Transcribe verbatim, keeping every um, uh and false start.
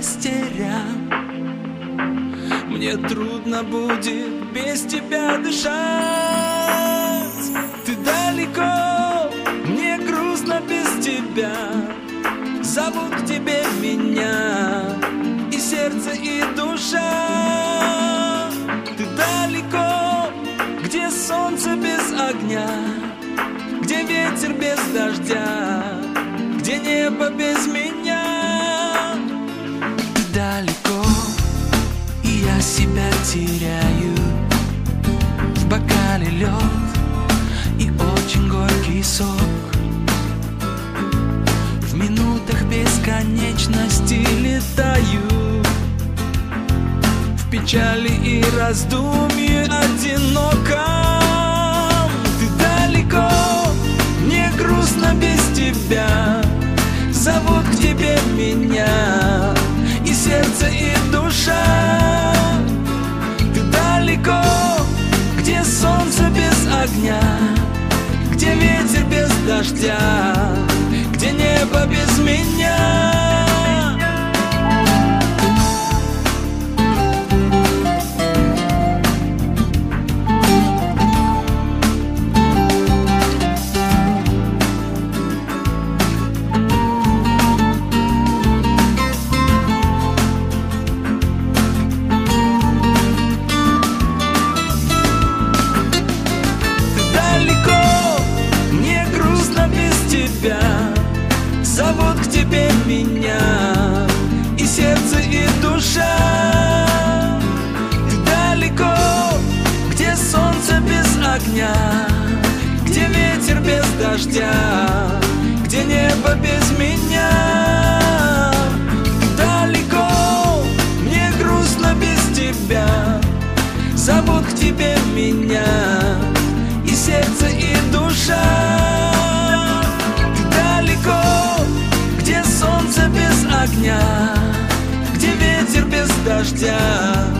постелям. Мне трудно будет без тебя дышать. Ты далеко, мне грустно без тебя. Зовут к тебе меня и сердце, и душа. Ты далеко, где солнце без огня, где ветер без дождя, где небо без меня. Ты далеко, и я себя теряю. В бокале лед и очень горький сок. В минутах бесконечности летаю, в печали и раздумье одиноком. Ты далеко, мне грустно без тебя. Зовут к тебе меня и сердце, и душа. Ты далеко, где солнце без огня, где ветер без дождя, где небо без меня. Зовут к тебе меня и сердце, и душа. Ты далеко, где солнце без огня, где ветер без дождя, где небо без меня. Ты далеко, мне грустно без тебя. Зовут к тебе меня и сердце, и душа. Где солнце без огня, где ветер без дождя,